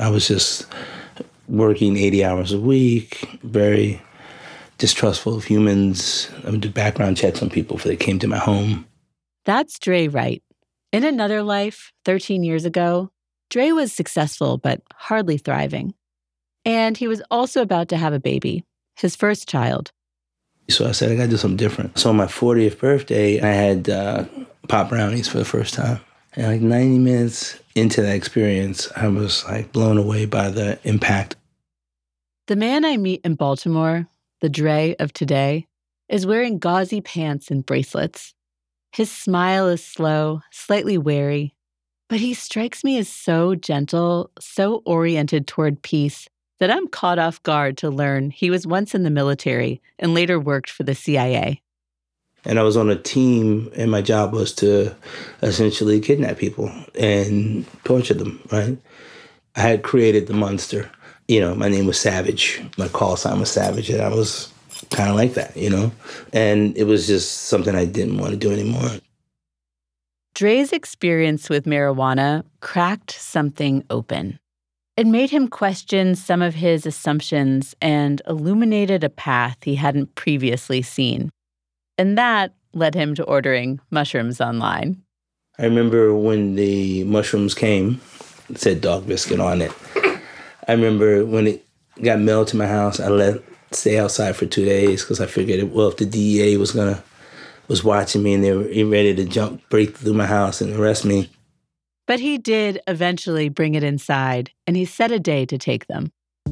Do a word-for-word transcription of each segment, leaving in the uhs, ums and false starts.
I was just working eighty hours a week, very distrustful of humans. I would do background checks on people before they came to my home. That's Dre Wright. In another life, thirteen years ago, Dre was successful but hardly thriving. And he was also about to have a baby, his first child. So I said, I got to do something different. So on my fortieth birthday, I had uh, pop brownies for the first time. And like ninety minutes into that experience, I was like blown away by the impact. The man I meet in Baltimore, the Dre of today, is wearing gauzy pants and bracelets. His smile is slow, slightly wary, but he strikes me as so gentle, so oriented toward peace, that I'm caught off guard to learn he was once in the military and later worked for the C I A. And I was on a team, and my job was to essentially kidnap people and torture them, right? I had created the monster. You know, my name was Savage. My call sign was Savage, and I was kind of like that, you know? And it was just something I didn't want to do anymore. Dre's experience with marijuana cracked something open. It made him question some of his assumptions and illuminated a path he hadn't previously seen. And that led him to ordering mushrooms online. I remember when the mushrooms came, it said dog biscuit on it. I remember when it got mailed to my house, I let it stay outside for two days because I figured, well, if the D E A was gonna was watching me and they were ready to jump, break through my house and arrest me. But he did eventually bring it inside, and he set a day to take them.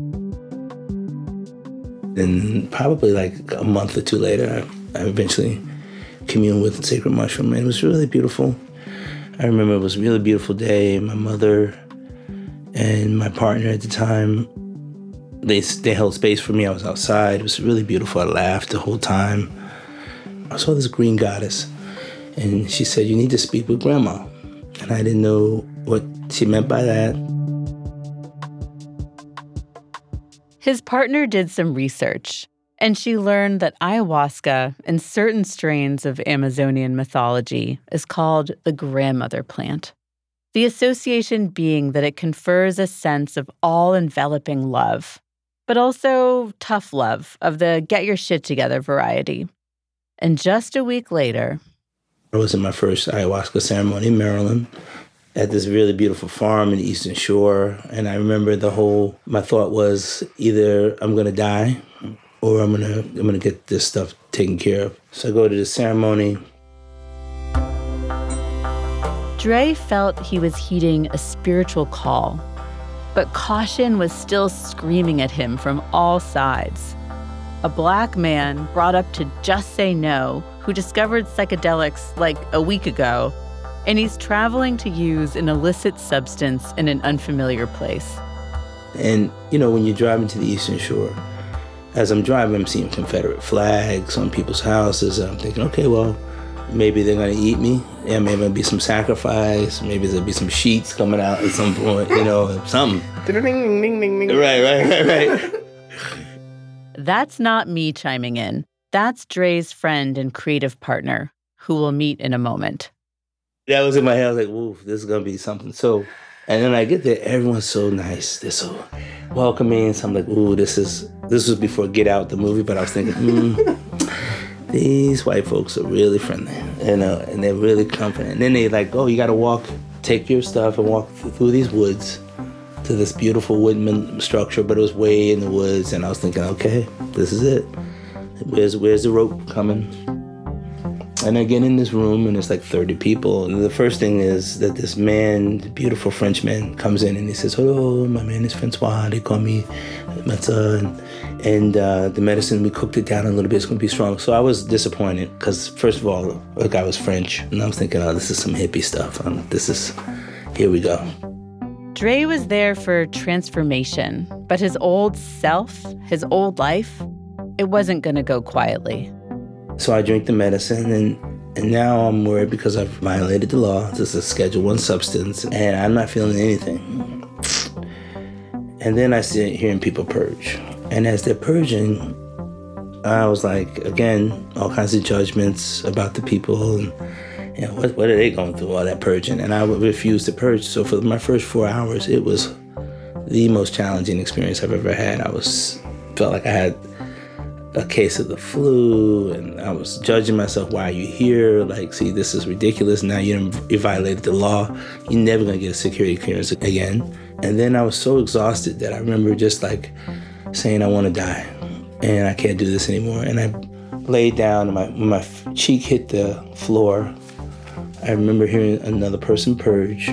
And probably like a month or two later, I, I eventually communed with Sacred Mushroom, and it was really beautiful. I remember it was a really beautiful day. My mother and my partner at the time, they they held space for me. I was outside. It was really beautiful. I laughed the whole time. I saw this green goddess, and she said, "You need to speak with Grandma." And I didn't know what she meant by that. His partner did some research, and she learned that ayahuasca in certain strains of Amazonian mythology is called the grandmother plant. The association being that it confers a sense of all-enveloping love, but also tough love of the get-your-shit-together variety. And just a week later, I was in my first ayahuasca ceremony in Maryland at this really beautiful farm in the Eastern Shore. And I remember the whole, my thought was either I'm going to die or I'm going to I'm going to get this stuff taken care of. So I go to the ceremony. Dre felt he was heeding a spiritual call, but caution was still screaming at him from all sides. A Black man brought up to just say no, who discovered psychedelics like a week ago, and he's traveling to use an illicit substance in an unfamiliar place. And, you know, when you're driving to the Eastern Shore, as I'm driving, I'm seeing Confederate flags on people's houses, and I'm thinking, okay, well, maybe they're going to eat me. Yeah, maybe there'll be some sacrifice. Maybe there'll be some sheets coming out at some point, you know, something. Right, right, right, right. That's not me chiming in. That's Dre's friend and creative partner, who we'll meet in a moment. That was in my head. I was like, ooh, this is going to be something. So, and then I get there, everyone's so nice. They're so welcoming. So I'm like, ooh, this is, this was before Get Out, the movie, but I was thinking, hmm, these white folks are really friendly, you know, and they're really comforting. And then they like, oh, you got to walk, take your stuff and walk through these woods to this beautiful wooden structure, but it was way in the woods. And I was thinking, okay, this is it. Where's where's the rope coming? And I get in this room, and it's like thirty people. And the first thing is that this man, the beautiful French man, comes in, and he says, hello, my name is Francois. They call me Matza. And, and uh, the medicine, we cooked it down a little bit. It's going to be strong. So I was disappointed because, first of all, the guy was French. And I was thinking, oh, this is some hippie stuff. Um, this is, here we go. Dre was there for transformation, but his old self, his old life, it wasn't going to go quietly. So I drink the medicine, and, and now I'm worried because I've violated the law. This is a Schedule One substance, and I'm not feeling anything. And then I start hearing people purge. And as they're purging, I was like, again, all kinds of judgments about the people, and you know, what, what are they going through, all that purging? And I would refuse to purge. So for my first four hours, it was the most challenging experience I've ever had. I was felt like I had a case of the flu, and I was judging myself. Why are you here? Like, see, this is ridiculous. Now you, you violated the law. You're never gonna get a security clearance again. And then I was so exhausted that I remember just like saying, I want to die, and I can't do this anymore. And I laid down, and my, when my cheek hit the floor, I remember hearing another person purge.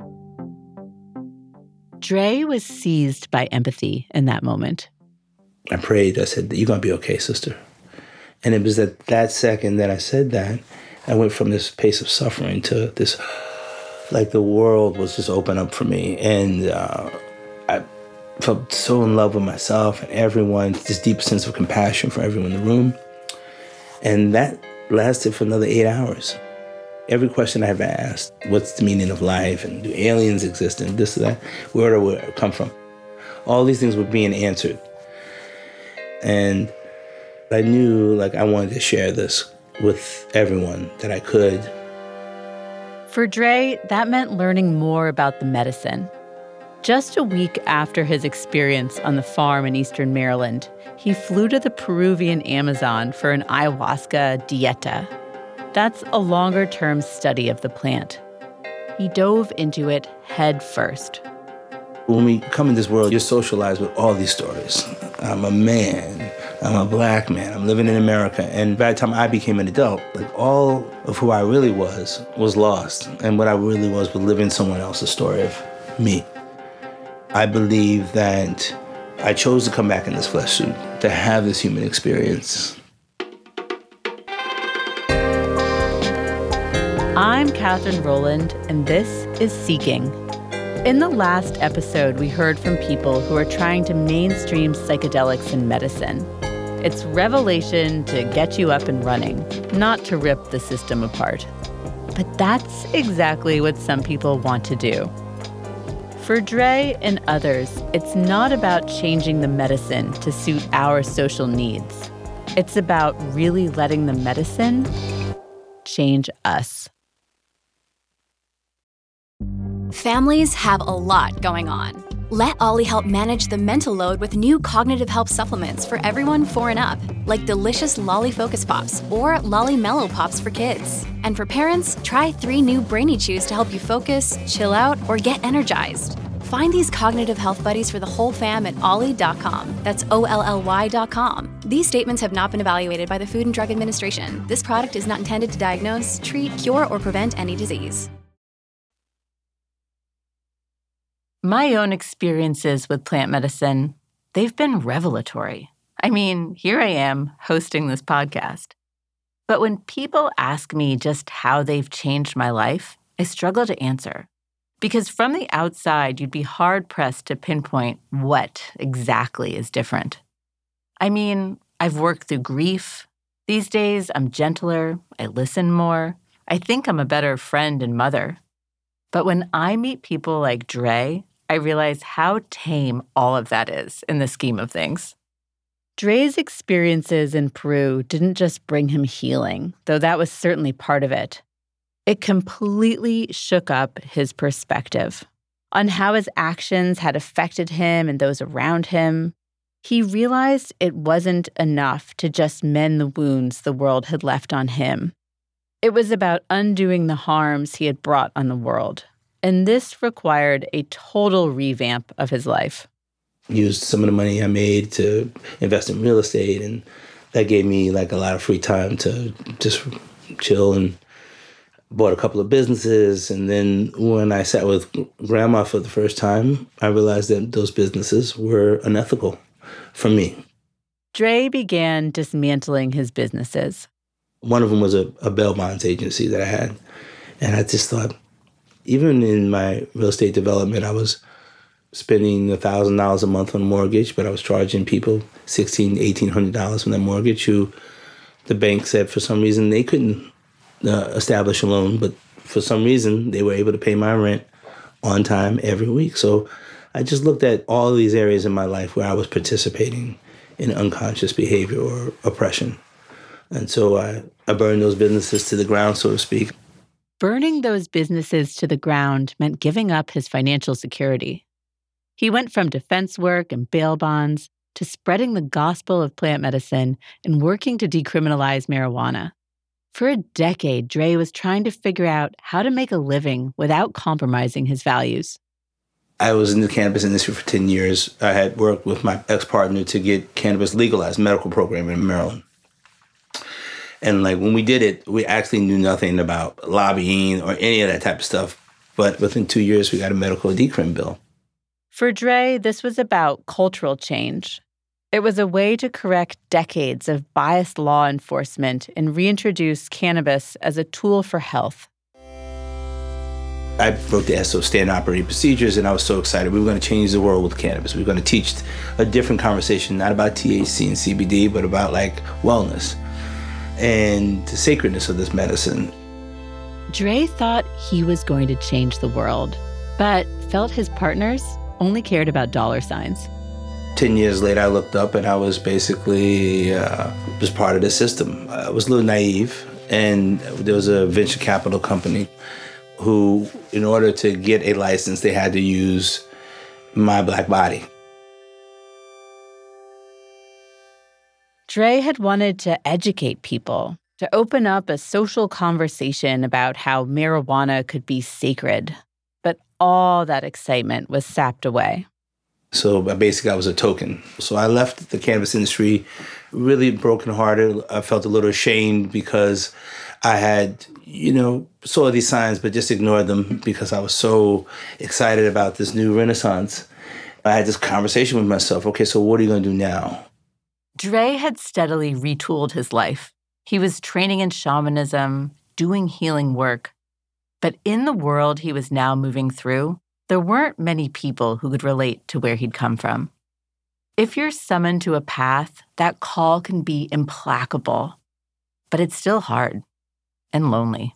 Dre was seized by empathy in that moment. I prayed. I said, you're going to be okay, sister. And it was at that second that I said that, I went from this pace of suffering to this, like the world was just open up for me. And uh, I felt so in love with myself and everyone, this deep sense of compassion for everyone in the room. And that lasted for another eight hours. Every question I ever asked, what's the meaning of life? And do aliens exist? And this and that, where do we come from? All these things were being answered. And I knew, like, I wanted to share this with everyone that I could. For Dre, that meant learning more about the medicine. Just a week after his experience on the farm in eastern Maryland, he flew to the Peruvian Amazon for an ayahuasca dieta. That's a longer-term study of the plant. He dove into it head first. When we come in this world, you're socialized with all these stories. I'm a man. I'm a black man. I'm living in America. And by the time I became an adult, like all of who I really was was lost. And what I really was was living someone else's story of me. I believe that I chose to come back in this flesh suit, to have this human experience. I'm Catherine Rowland, and this is Seeking. In the last episode, we heard from people who are trying to mainstream psychedelics in medicine. It's revelation to get you up and running, not to rip the system apart. But that's exactly what some people want to do. For Dre and others, it's not about changing the medicine to suit our social needs. It's about really letting the medicine change us. Families have a lot going on. Let Ollie help manage the mental load with new cognitive help supplements for everyone four and up, like delicious Lolly Focus Pops or Lolly Mellow Pops for kids. And for parents, try three new Brainy Chews to help you focus, chill out, or get energized. Find these cognitive health buddies for the whole fam at ollie dot com. That's O L L Y dot com. These statements have not been evaluated by the Food and Drug Administration. This product is not intended to diagnose, treat, cure, or prevent any disease. My own experiences with plant medicine, they've been revelatory. I mean, here I am hosting this podcast. But when people ask me just how they've changed my life, I struggle to answer. Because from the outside, you'd be hard-pressed to pinpoint what exactly is different. I mean, I've worked through grief. These days, I'm gentler, I listen more, I think I'm a better friend and mother. But when I meet people like Dre, I realize how tame all of that is in the scheme of things. Dre's experiences in Peru didn't just bring him healing, though that was certainly part of it. It completely shook up his perspective on how his actions had affected him and those around him. He realized it wasn't enough to just mend the wounds the world had left on him. It was about undoing the harms he had brought on the world. And this required a total revamp of his life. Used some of the money I made to invest in real estate, and that gave me like a lot of free time to just chill, and bought a couple of businesses. And then when I sat with Grandma for the first time, I realized that those businesses were unethical for me. Dre began dismantling his businesses. One of them was a, a bail bonds agency that I had. And I just thought, even in my real estate development, I was spending one thousand dollars a month on a mortgage, but I was charging people sixteen hundred dollars, eighteen hundred dollars from that mortgage, who the bank said for some reason they couldn't uh, establish a loan, but for some reason they were able to pay my rent on time every week. So I just looked at all of these areas in my life where I was participating in unconscious behavior or oppression. And so I, I burned those businesses to the ground, so to speak. Burning those businesses to the ground meant giving up his financial security. He went from defense work and bail bonds to spreading the gospel of plant medicine and working to decriminalize marijuana. For a decade, Dre was trying to figure out how to make a living without compromising his values. I was in the cannabis industry for ten years. I had worked with my ex-partner to get cannabis legalized, medical program in Maryland. And like when we did it, we actually knew nothing about lobbying or any of that type of stuff. But within two years, we got a medical decrim bill. For Dre, this was about cultural change. It was a way to correct decades of biased law enforcement and reintroduce cannabis as a tool for health. I wrote the S O, Standard Operating Procedures, and I was so excited. We were going to change the world with cannabis. We were going to teach a different conversation, not about T H C and C B D, but about like wellness and the sacredness of this medicine. Dre thought he was going to change the world, but felt his partners only cared about dollar signs. Ten years later, I looked up and I was basically uh, just part of the system. I was a little naive, and there was a venture capital company who, in order to get a license, they had to use my black body. Dre had wanted to educate people, to open up a social conversation about how marijuana could be sacred. But all that excitement was sapped away. So basically, I was a token. So I left the cannabis industry really brokenhearted. I felt a little ashamed because I had, you know, saw these signs, but just ignored them because I was so excited about this new renaissance. I had this conversation with myself. Okay, so what are you going to do now? Dre had steadily retooled his life. He was training in shamanism, doing healing work. But in the world he was now moving through, there weren't many people who could relate to where he'd come from. If you're summoned to a path, that call can be implacable. But it's still hard and lonely.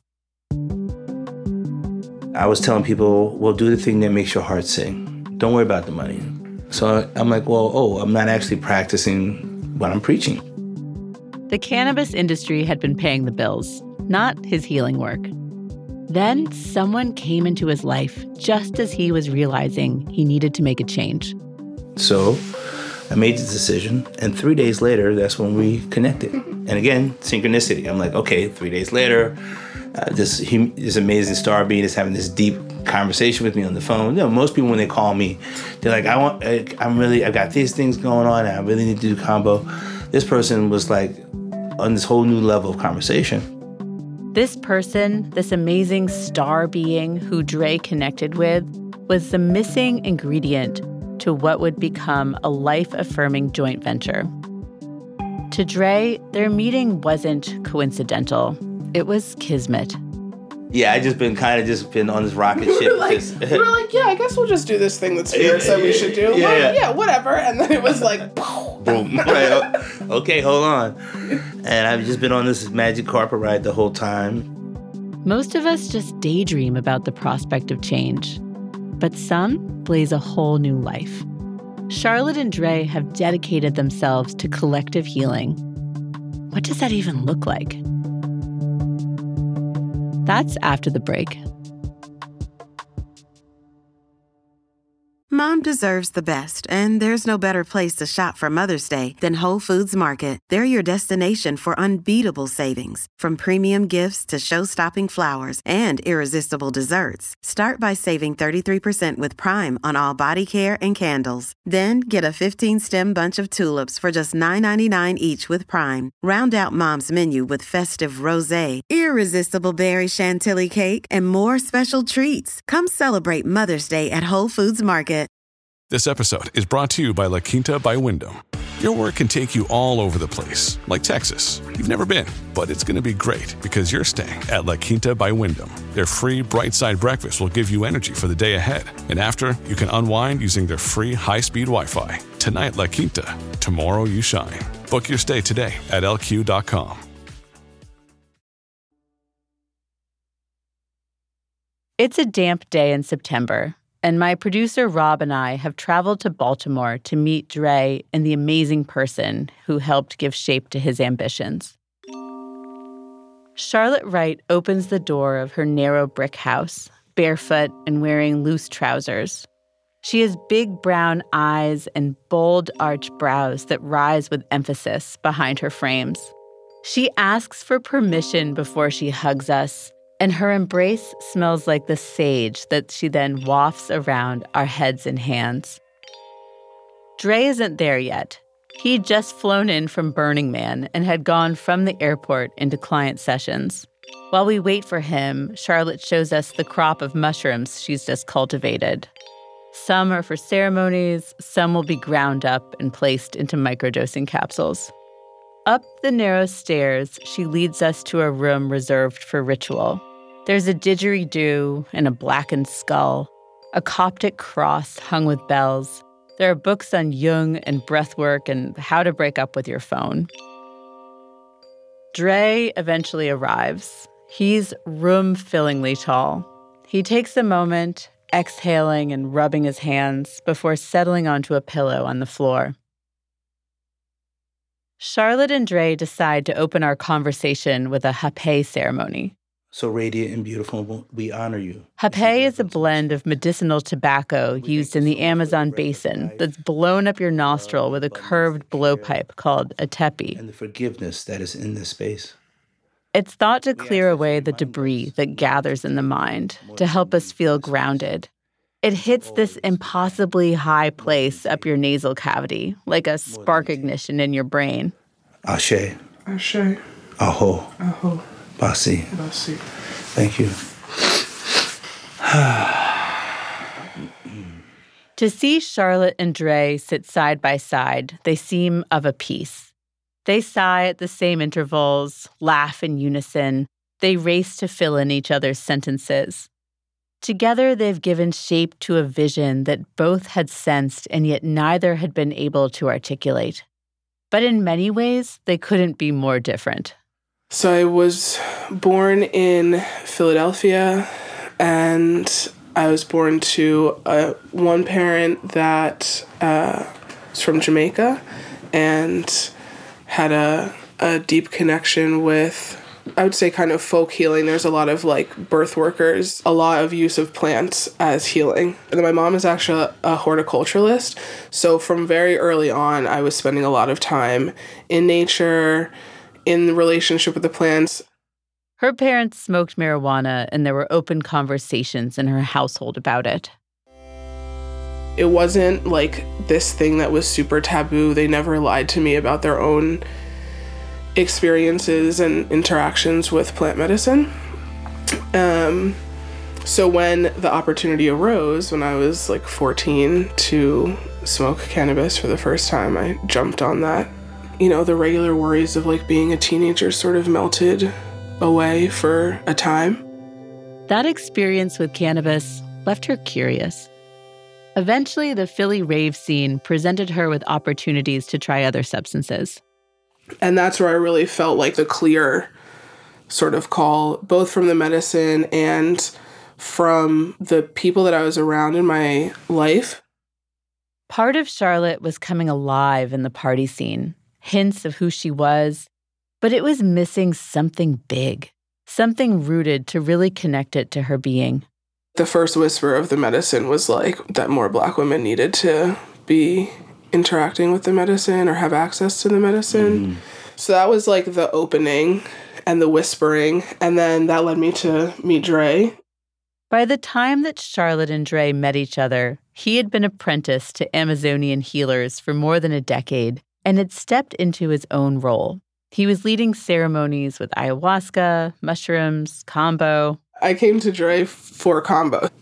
I was telling people, well, do the thing that makes your heart sing. Don't worry about the money. So I'm like, well, oh, I'm not actually practicing what I'm preaching. The cannabis industry had been paying the bills, not his healing work. Then someone came into his life just as he was realizing he needed to make a change. So I made the decision, and three days later, that's when we connected. And again, synchronicity. I'm like, okay, three days later, uh, this, hum- this amazing star being is having this deep conversation with me on the phone. You know, most people, when they call me, they're like, I want, I, I'm really, I've got these things going on, and I really need to do combo. This person was like on this whole new level of conversation. This person, this amazing star being who Dre connected with, was the missing ingredient to what would become a life-affirming joint venture. To Dre, their meeting wasn't coincidental. It was kismet. Yeah, I just been kind of just been on this rocket ship. We were like, we were like, yeah, I guess we'll just do this thing that Spirit said we should do. Yeah, like, yeah. yeah, whatever. And then it was like, boom. Right, okay, hold on. And I've just been on this magic carpet ride the whole time. Most of us just daydream about the prospect of change, but some blaze a whole new life. Charlotte and Dre have dedicated themselves to collective healing. What does that even look like? That's after the break. Mom deserves the best, and there's no better place to shop for Mother's Day than Whole Foods Market. They're your destination for unbeatable savings, from premium gifts to show-stopping flowers and irresistible desserts. Start by saving thirty-three percent with Prime on all body care and candles. Then get a fifteen-stem bunch of tulips for just nine ninety-nine each with Prime. Round out Mom's menu with festive rosé, irresistible berry chantilly cake, and more special treats. Come celebrate Mother's Day at Whole Foods Market. This episode is brought to you by La Quinta by Wyndham. Your work can take you all over the place, like Texas. You've never been, but it's going to be great because you're staying at La Quinta by Wyndham. Their free Bright Side breakfast will give you energy for the day ahead. And after, you can unwind using their free high-speed Wi-Fi. Tonight, La Quinta. Tomorrow, you shine. Book your stay today at L Q dot com. It's a damp day in September, and my producer Rob and I have traveled to Baltimore to meet Dre and the amazing person who helped give shape to his ambitions. Charlotte Wright opens the door of her narrow brick house, barefoot and wearing loose trousers. She has big brown eyes and bold arched brows that rise with emphasis behind her frames. She asks for permission before she hugs us, and her embrace smells like the sage that she then wafts around our heads and hands. Dre isn't there yet. He'd just flown in from Burning Man and had gone from the airport into client sessions. While we wait for him, Charlotte shows us the crop of mushrooms she's just cultivated. Some are for ceremonies, some will be ground up and placed into microdosing capsules. Up the narrow stairs, she leads us to a room reserved for ritual. There's a didgeridoo and a blackened skull, a Coptic cross hung with bells. There are books on Jung and breathwork and how to break up with your phone. Dre eventually arrives. He's room-fillingly tall. He takes a moment, exhaling and rubbing his hands before settling onto a pillow on the floor. Charlotte and Dre decide to open our conversation with a hape ceremony. So radiant and beautiful, we honor you. Hape is a blend of medicinal tobacco used in the Amazon basin that's blown up your nostril with a curved blowpipe called a tepi. And the forgiveness that is in this space. It's thought to clear away the debris that gathers in the mind, to help us feel grounded. It hits this impossibly high place up your nasal cavity, like a spark ignition in your brain. Ashe. Ashe. Aho. Aho. Basi. Basi. Thank you. To see Charlotte and Dre sit side by side, they seem of a piece. They sigh at the same intervals, laugh in unison. They race to fill in each other's sentences. Together, they've given shape to a vision that both had sensed and yet neither had been able to articulate. But in many ways, they couldn't be more different. So I was born in Philadelphia, and I was born to a, one parent that uh, was from Jamaica and had a, a deep connection with, I would say, kind of folk healing. There's a lot of like birth workers, a lot of use of plants as healing. And then my mom is actually a, a horticulturalist. So from very early on, I was spending a lot of time in nature, in relationship with the plants. Her parents smoked marijuana, and there were open conversations in her household about it. It wasn't like this thing that was super taboo. They never lied to me about their own experiences and interactions with plant medicine. Um, so when the opportunity arose, when I was like fourteen, to smoke cannabis for the first time, I jumped on that. You know, the regular worries of like being a teenager sort of melted away for a time. That experience with cannabis left her curious. Eventually, the Philly rave scene presented her with opportunities to try other substances. And that's where I really felt like the clear sort of call, both from the medicine and from the people that I was around in my life. Part of Charlotte was coming alive in the party scene, hints of who she was, but it was missing something big, something rooted to really connect it to her being. The first whisper of the medicine was like that more Black women needed to be interacting with the medicine or have access to the medicine. Mm. So that was like the opening and the whispering. And then that led me to meet Dre. By the time that Charlotte and Dre met each other, he had been apprenticed to Amazonian healers for more than a decade and had stepped into his own role. He was leading ceremonies with ayahuasca, mushrooms, kambo. I came to Dre for kambo.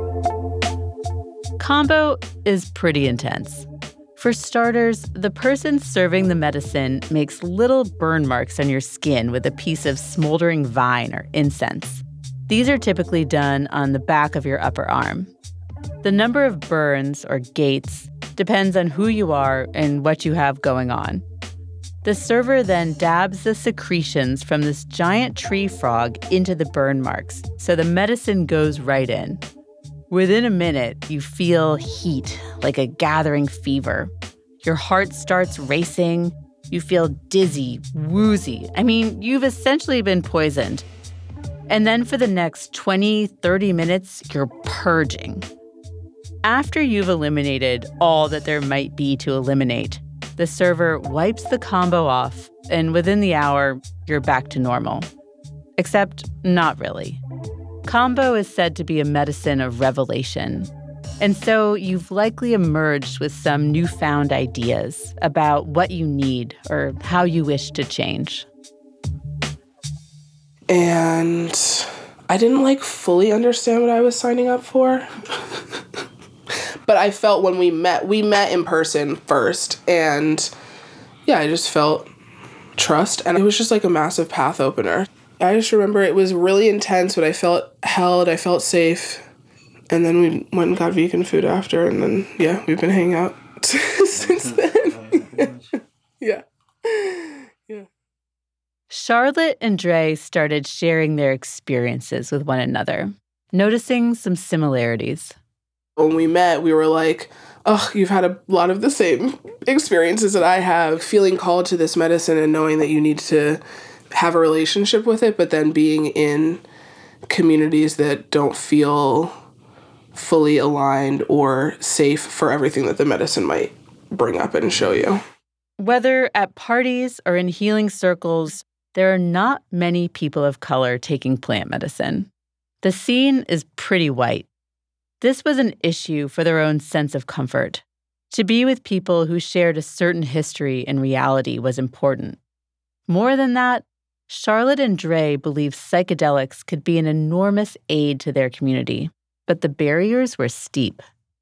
Kambo is pretty intense. For starters, the person serving the medicine makes little burn marks on your skin with a piece of smoldering vine or incense. These are typically done on the back of your upper arm. The number of burns, or gates, depends on who you are and what you have going on. The server then dabs the secretions from this giant tree frog into the burn marks, so the medicine goes right in. Within a minute, you feel heat, like a gathering fever. Your heart starts racing. You feel dizzy, woozy. I mean, you've essentially been poisoned. And then for the next twenty, thirty minutes, you're purging. After you've eliminated all that there might be to eliminate, the server wipes the combo off, and within the hour, you're back to normal. Except not really. Combo is said to be a medicine of revelation. And so you've likely emerged with some newfound ideas about what you need or how you wish to change. And I didn't like fully understand what I was signing up for. But I felt when we met, we met in person first. And yeah, I just felt trust. And it was just like a massive path opener. I just remember it was really intense, but I felt held, I felt safe. And then we went and got vegan food after. And then, yeah, we've been hanging out since then. yeah. Yeah. Charlotte and Dre started sharing their experiences with one another, noticing some similarities. When we met, we were like, oh, you've had a lot of the same experiences that I have, feeling called to this medicine and knowing that you need to have a relationship with it, but then being in communities that don't feel fully aligned or safe for everything that the medicine might bring up and show you. Whether at parties or in healing circles, there are not many people of color taking plant medicine. The scene is pretty white. This was an issue for their own sense of comfort. To be with people who shared a certain history and reality was important. More than that, Charlotte and Dre believe psychedelics could be an enormous aid to their community, but the barriers were steep.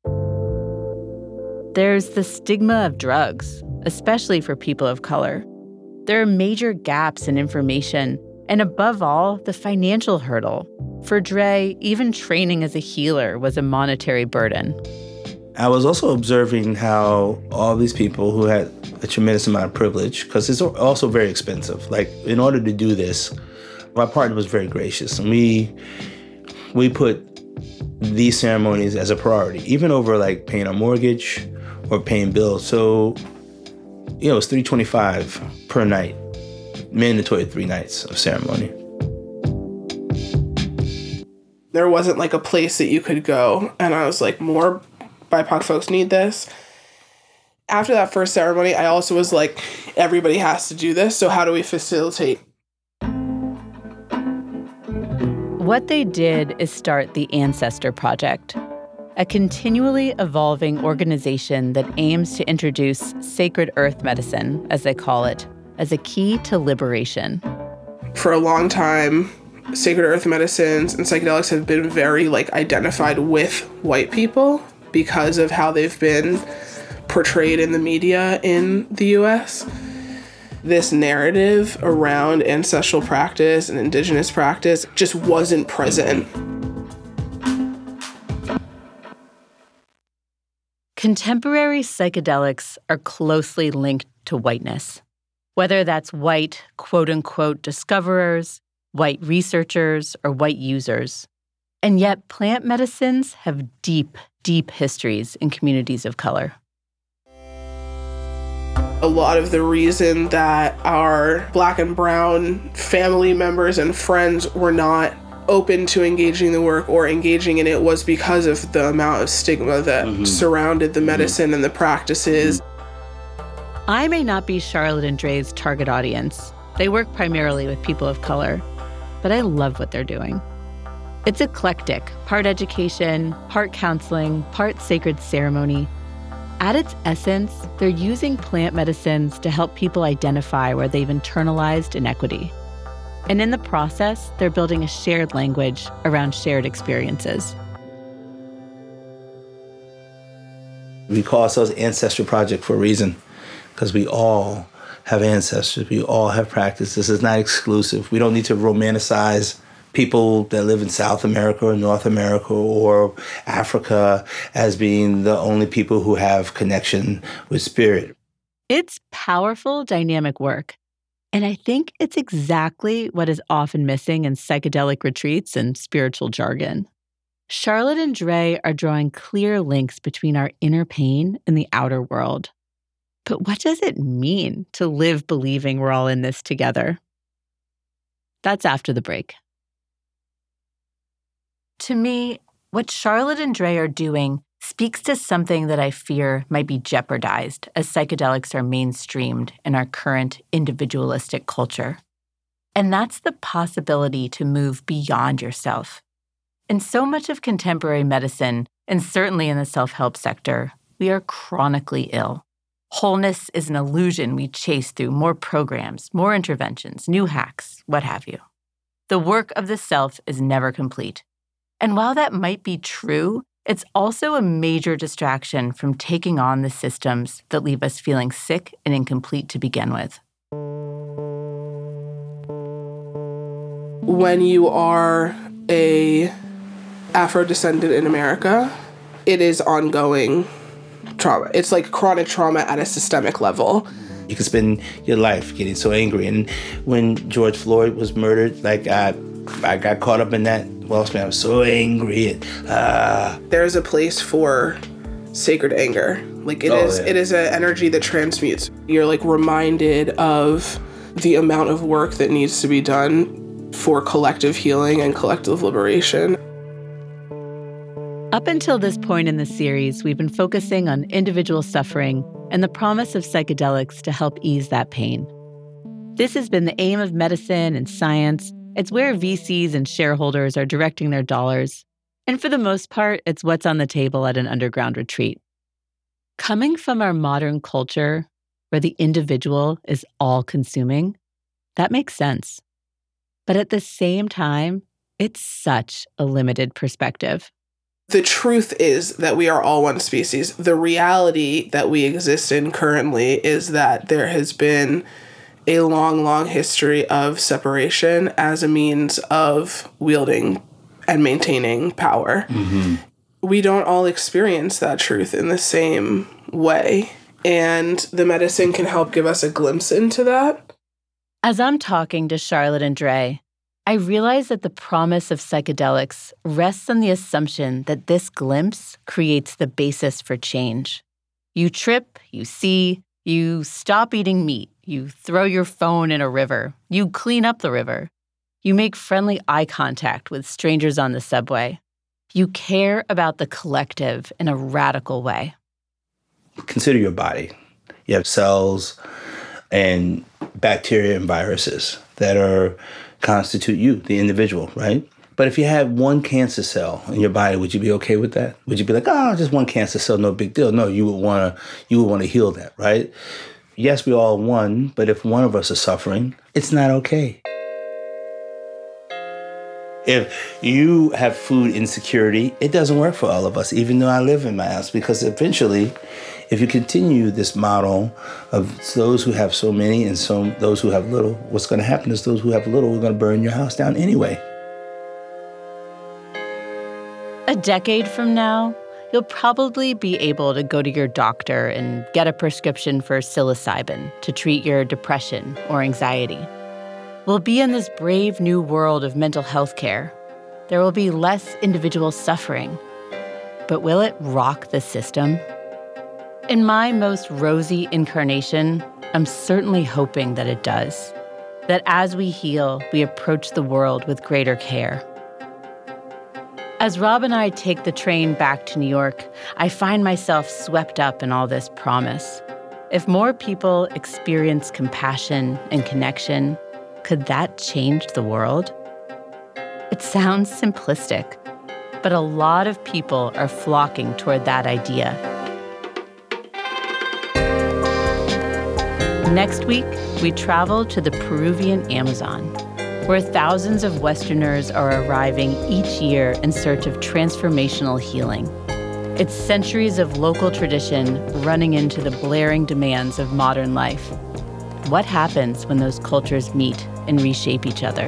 There's the stigma of drugs, especially for people of color. There are major gaps in information, and above all, the financial hurdle. For Dre, even training as a healer was a monetary burden. I was also observing how all these people who had a tremendous amount of privilege, because it's also very expensive. Like, in order to do this, my partner was very gracious, and we we put these ceremonies as a priority, even over like paying a mortgage or paying bills. So, you know, it's three hundred twenty-five dollars per night, mandatory three nights of ceremony. There wasn't like a place that you could go, and I was like, more B I P O C folks need this. After that first ceremony, I also was like, everybody has to do this, so how do we facilitate? What they did is start the Ancestor Project, a continually evolving organization that aims to introduce sacred earth medicine, as they call it, as a key to liberation. For a long time, sacred earth medicines and psychedelics have been very like identified with white people because of how they've been portrayed in the media in the U S. This narrative around ancestral practice and indigenous practice just wasn't present. Contemporary psychedelics are closely linked to whiteness, whether that's white, quote-unquote, discoverers, white researchers, or white users. And yet plant medicines have deep, deep histories in communities of color. A lot of the reason that our Black and brown family members and friends were not open to engaging in the work or engaging in it was because of the amount of stigma that mm-hmm. surrounded the medicine mm-hmm. and the practices. I may not be Charlotte and Dre's target audience. They work primarily with people of color, but I love what they're doing. It's eclectic, part education, part counseling, part sacred ceremony. At its essence, they're using plant medicines to help people identify where they've internalized inequity. And in the process, they're building a shared language around shared experiences. We call ourselves Ancestor Project for a reason, because we all have ancestors. We all have practice. This is not exclusive. We don't need to romanticize people that live in South America or North America or Africa as being the only people who have connection with spirit. It's powerful, dynamic work. And I think it's exactly what is often missing in psychedelic retreats and spiritual jargon. Charlotte and Dre are drawing clear links between our inner pain and the outer world. But what does it mean to live believing we're all in this together? That's after the break. To me, what Charlotte and Dre are doing speaks to something that I fear might be jeopardized as psychedelics are mainstreamed in our current individualistic culture. And that's the possibility to move beyond yourself. In so much of contemporary medicine, and certainly in the self-help sector, we are chronically ill. Wholeness is an illusion we chase through more programs, more interventions, new hacks, what have you. The work of the self is never complete. And while that might be true, it's also a major distraction from taking on the systems that leave us feeling sick and incomplete to begin with. When you are a Afro-descendant in America, it is ongoing trauma. It's like chronic trauma at a systemic level. You can spend your life getting so angry. And when George Floyd was murdered, like I, I got caught up in that. Well, I was so angry. And, uh... There's a place for sacred anger. Like it oh, is, yeah. it is an energy that transmutes. You're like reminded of the amount of work that needs to be done for collective healing and collective liberation. Up until this point in the series, we've been focusing on individual suffering and the promise of psychedelics to help ease that pain. This has been the aim of medicine and science. It's where V Cs and shareholders are directing their dollars. And for the most part, it's what's on the table at an underground retreat. Coming from our modern culture, where the individual is all-consuming, that makes sense. But at the same time, it's such a limited perspective. The truth is that we are all one species. The reality that we exist in currently is that there has been a long, long history of separation as a means of wielding and maintaining power. Mm-hmm. We don't all experience that truth in the same way. And the medicine can help give us a glimpse into that. As I'm talking to Charlotte and Dre, I realize that the promise of psychedelics rests on the assumption that this glimpse creates the basis for change. You trip, you see, you stop eating meat, you throw your phone in a river, you clean up the river, you make friendly eye contact with strangers on the subway. You care about the collective in a radical way. Consider your body. You have cells and bacteria and viruses that are constitute you, the individual, right? But if you had one cancer cell in your body, would you be okay with that? Would you be like, oh, just one cancer cell, no big deal? No, you would want to you would want to heal that, right? Yes, we all one, but if one of us is suffering, it's not okay. If you have food insecurity, it doesn't work for all of us, even though I live in my house, because eventually, if you continue this model of those who have so many and so those who have little, what's going to happen is those who have little are going to burn your house down anyway. A decade from now, you'll probably be able to go to your doctor and get a prescription for psilocybin to treat your depression or anxiety. We'll be in this brave new world of mental health care. There will be less individual suffering. But will it rock the system? In my most rosy incarnation, I'm certainly hoping that it does. That as we heal, we approach the world with greater care. As Rob and I take the train back to New York, I find myself swept up in all this promise. If more people experience compassion and connection, could that change the world? It sounds simplistic, but a lot of people are flocking toward that idea. Next week, we travel to the Peruvian Amazon, where thousands of Westerners are arriving each year in search of transformational healing. It's centuries of local tradition running into the blaring demands of modern life. What happens when those cultures meet and reshape each other?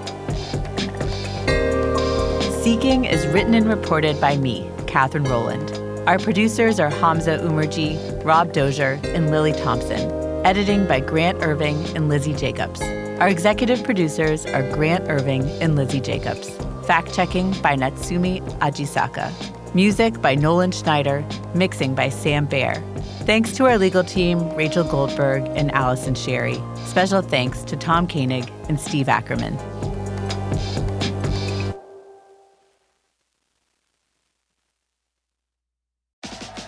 Seeking is written and reported by me, Catherine Rowland. Our producers are Hamza Umerji, Rob Dozier, and Lily Thompson. Editing by Grant Irving and Lizzie Jacobs. Our executive producers are Grant Irving and Lizzie Jacobs. Fact-checking by Natsumi Ajisaka. Music by Nolan Schneider. Mixing by Sam Baer. Thanks to our legal team, Rachel Goldberg and Allison Sherry. Special thanks to Tom Koenig and Steve Ackerman.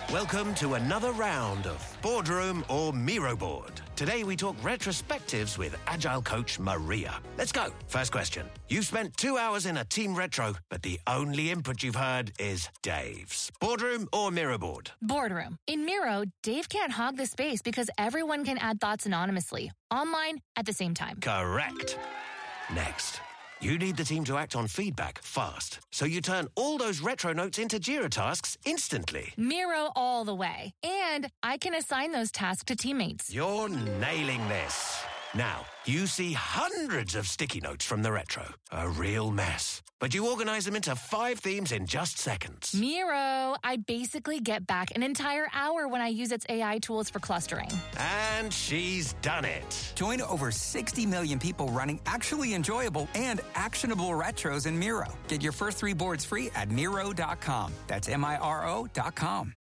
Welcome to another round of Boardroom or Miro Board. Today we talk retrospectives with Agile coach Maria. Let's go. First question. You've spent two hours in a team retro, but the only input you've heard is Dave's. Boardroom or Miro Board? Boardroom. In Miro, Dave can't hog the space because everyone can add thoughts anonymously, online, at the same time. Correct. Next. You need the team to act on feedback fast, so you turn all those retro notes into Jira tasks instantly. Miro all the way. And I can assign those tasks to teammates. You're nailing this. Now, you see hundreds of sticky notes from the retro. A real mess. But you organize them into five themes in just seconds. Miro, I basically get back an entire hour when I use its A I tools for clustering. And she's done it. Join over sixty million people running actually enjoyable and actionable retros in Miro. Get your first three boards free at Miro dot com. That's M I R O dot com.